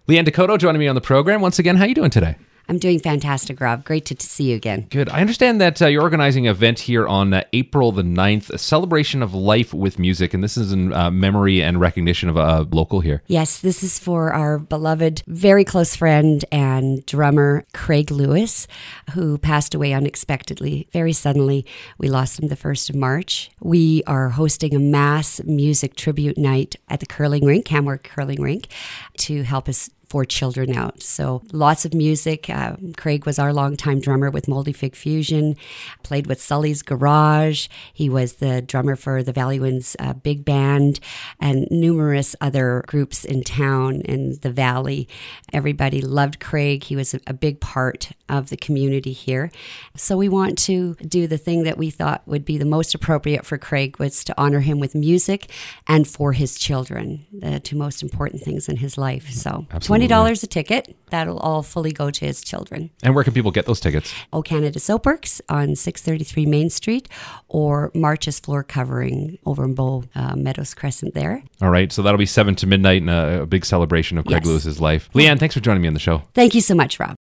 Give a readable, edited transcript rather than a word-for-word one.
Leanne Dakota joining me on the program. Once again, how are you doing today? I'm doing fantastic, Rob. Great to see you again. Good. I understand that you're organizing an event here on April the 9th, a celebration of life with music, and this is in memory and recognition of a local here. Yes, this is for our beloved, very close friend and drummer, Craig Lewis, who passed away unexpectedly, very suddenly. We lost him the 1st of March. We are hosting a mass music tribute night at the curling rink, Camwork Curling Rink, to help us for children out. So lots of music. Craig was our longtime drummer with Moldy Fig Fusion, played with Sully's Garage. He was the drummer for the Valley Winds Big Band and numerous other groups in town in the Valley. Everybody loved Craig. He was a big part of the community here. So we want to do the thing that we thought would be the most appropriate for Craig, was to honor him with music and for his children, the two most important things in his life. So Absolutely. $20 a ticket. That'll all fully go to his children. And where can people get those tickets? O Canada Soapworks on 633 Main Street, or March's Floor Covering over in Bow Meadows Crescent there. All right, so that'll be 7 to midnight and a big celebration of Craig Yes. Lewis's life. Leanne, thanks for joining me on the show. Thank you so much, Rob.